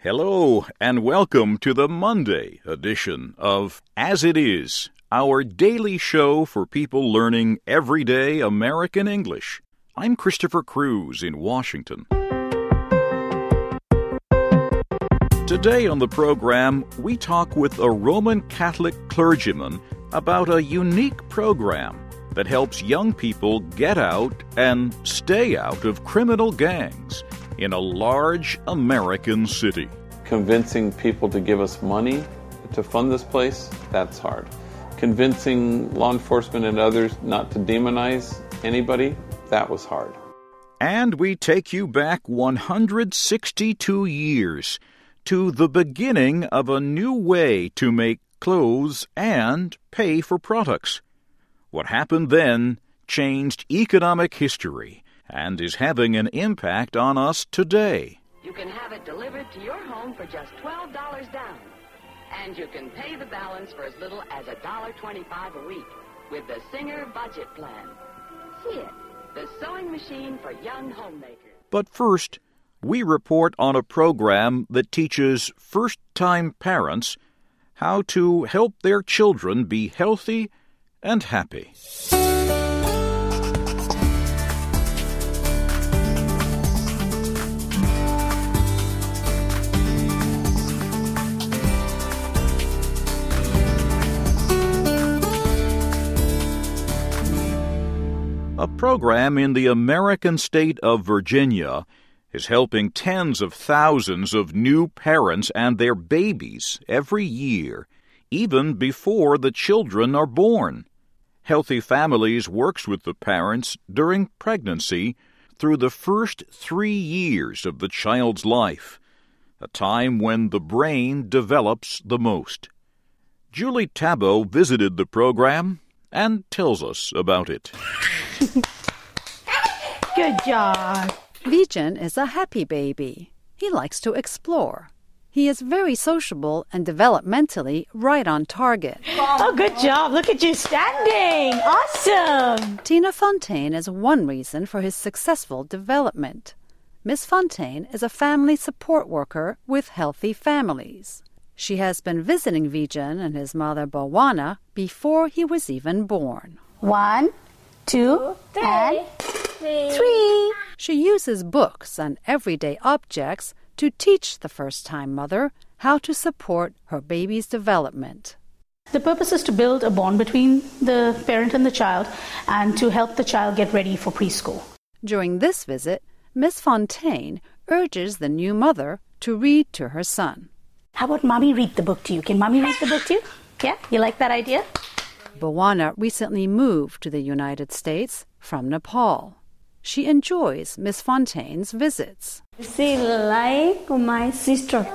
Hello, and welcome to the Monday edition of As It Is, our daily show for people learning everyday American English. I'm Christopher Cruz in Washington. Today on the program, we talk with a Roman Catholic clergyman about a unique program that helps young people get out and stay out of criminal gangs in a large American city. Convincing people to give us money to fund this place, that's hard. Convincing law enforcement and others not to demonize anybody, that was hard. And we take you back 162 years to the beginning of a new way to make clothes and pay for products. What happened then changed economic history and is having an impact on us today. You can have it delivered to your home for just $12 down. And you can pay the balance for as little as $1.25 a week with the Singer Budget Plan. See it, the sewing machine for young homemakers. But first, we report on a program that teaches first-time parents how to help their children be healthy and happy. A program in the American state of Virginia is helping tens of thousands of new parents and their babies every year, even before the children are born. Healthy Families works with the parents during pregnancy through the first 3 years of the child's life, a time when the brain develops the most. Julie Tabo visited the program and tells us about it. Good job. Vijan is a happy baby. He likes to explore. He is very sociable and developmentally right on target. Oh, good job. Look at you standing. Awesome. Tina Fontaine is one reason for his successful development. Miss Fontaine is a family support worker with Healthy Families. She has been visiting Vijan and his mother Bawana before he was even born. 1, 2, and 3. She uses books and everyday objects to teach the first-time mother how to support her baby's development. The purpose is to build a bond between the parent and the child and to help the child get ready for preschool. During this visit, Miss Fontaine urges the new mother to read to her son. How about Mommy read the book to you? Can Mommy read the book to you? Yeah? You like that idea? Bawana recently moved to the United States from Nepal. She enjoys Miss Fontaine's visits. She like my sister.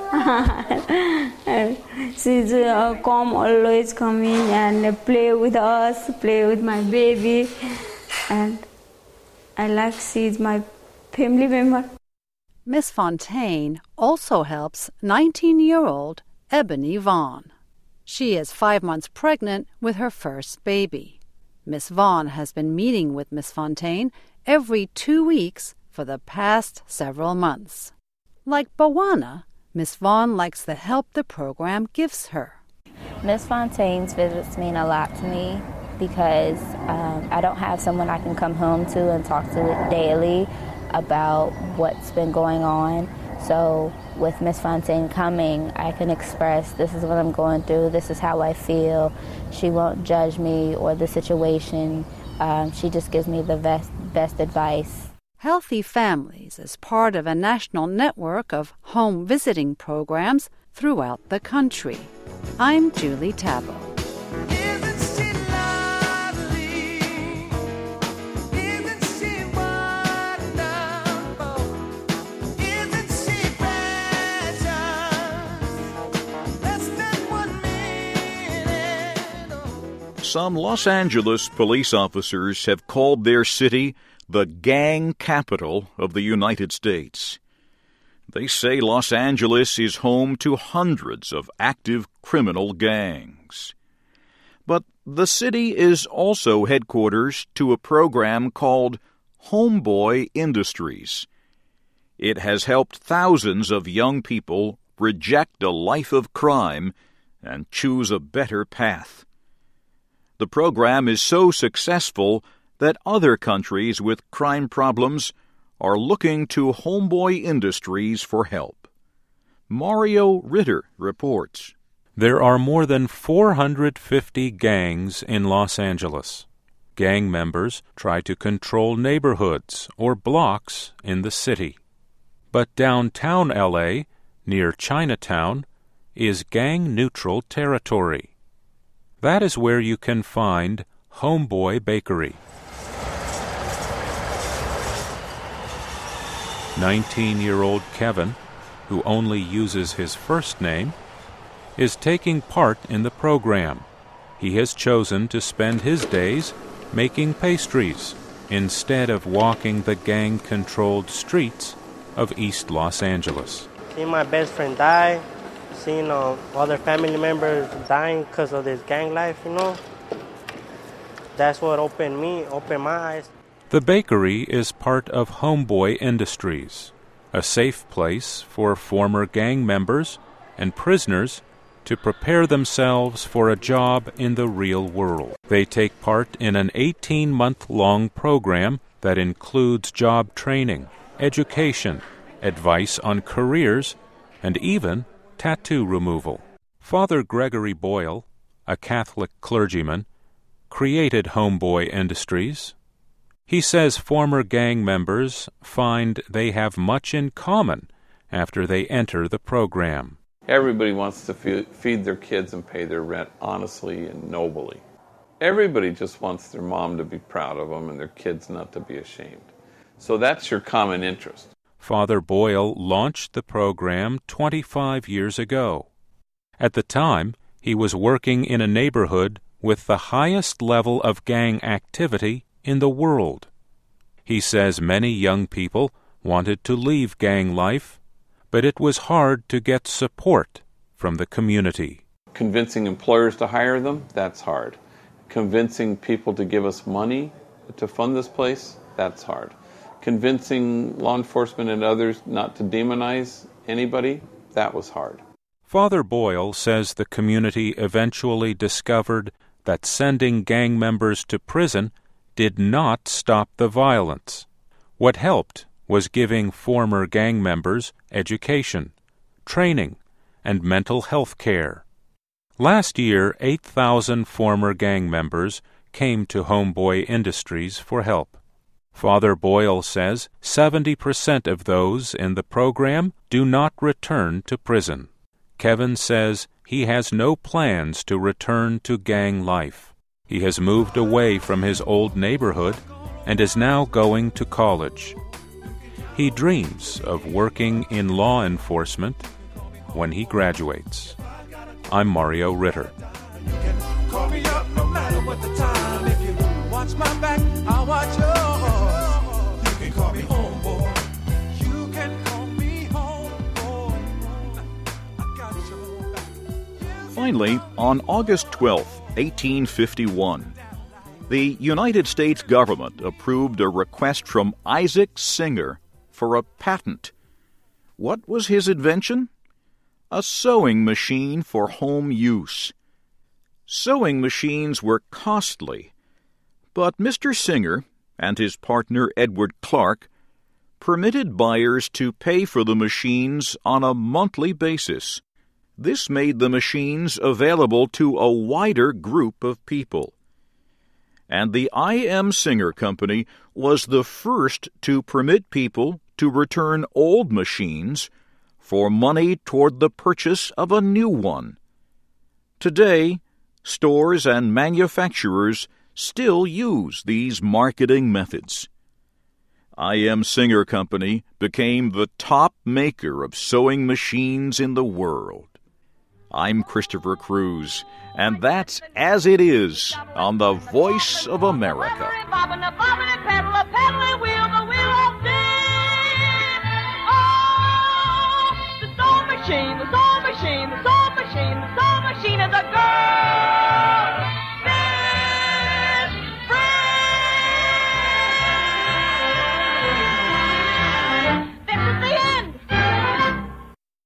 She's always coming and play with us, play with my baby. And I like she's my family member. Miss Fontaine also helps 19-year-old Ebony Vaughn. She is 5 months pregnant with her first baby. Miss Vaughn has been meeting with Miss Fontaine every 2 weeks for the past several months. Like Bawana, Miss Vaughn likes the help the program gives her. Miss Fontaine's visits mean a lot to me because I don't have someone I can come home to and talk to daily about what's been going on. So with Miss Fontaine coming, I can express this is what I'm going through, this is how I feel. She won't judge me or the situation. She just gives me the best advice. Healthy Families is part of a national network of home visiting programs throughout the country. I'm Julie Tabo. Some Los Angeles police officers have called their city the gang capital of the United States. They say Los Angeles is home to hundreds of active criminal gangs. But the city is also headquarters to a program called Homeboy Industries. It has helped thousands of young people reject a life of crime and choose a better path. The program is so successful that other countries with crime problems are looking to Homeboy Industries for help. Mario Ritter reports. There are more than 450 gangs in Los Angeles. Gang members try to control neighborhoods or blocks in the city. But downtown L.A., near Chinatown, is gang-neutral territory. That is where you can find Homeboy Bakery. 19-year-old Kevin, who only uses his first name, is taking part in the program. He has chosen to spend his days making pastries instead of walking the gang-controlled streets of East Los Angeles. Seeing my best friend die, seeing other family members dying because of this gang life, that's what opened my eyes. The bakery is part of Homeboy Industries, a safe place for former gang members and prisoners to prepare themselves for a job in the real world. They take part in an 18-month-long program that includes job training, education, advice on careers, and even tattoo removal. Father Gregory Boyle, a Catholic clergyman, created Homeboy Industries. He says former gang members find they have much in common after they enter the program. Everybody wants to feed their kids and pay their rent honestly and nobly. Everybody just wants their mom to be proud of them and their kids not to be ashamed. So that's your common interest. Father Boyle launched the program 25 years ago. At the time, he was working in a neighborhood with the highest level of gang activity in the world. He says many young people wanted to leave gang life, but it was hard to get support from the community. Convincing employers to hire them, that's hard. Convincing people to give us money to fund this place, that's hard. Convincing law enforcement and others not to demonize anybody, that was hard. Father Boyle says the community eventually discovered that sending gang members to prison did not stop the violence. What helped was giving former gang members education, training, and mental health care. Last year, 8,000 former gang members came to Homeboy Industries for help. Father Boyle says 70% of those in the program do not return to prison. Kevin says he has no plans to return to gang life. He has moved away from his old neighborhood and is now going to college. He dreams of working in law enforcement when he graduates. I'm Mario Ritter. You can call me up no matter what the time. If you watch my back, I'll watch yours. You can call me homeboy. You can call me homeboy. I got your back. Finally, on August 12, 1851, the United States government approved a request from Isaac Singer for a patent. What was his invention? A sewing machine for home use. Sewing machines were costly, but Mr. Singer and his partner Edward Clark permitted buyers to pay for the machines on a monthly basis. This made the machines available to a wider group of people. And the I.M. Singer Company was the first to permit people to return old machines for money toward the purchase of a new one. Today, stores and manufacturers still use these marketing methods. I.M. Singer Company became the top maker of sewing machines in the world. I'm Christopher Cruz, and that's As It Is on the Voice of America. The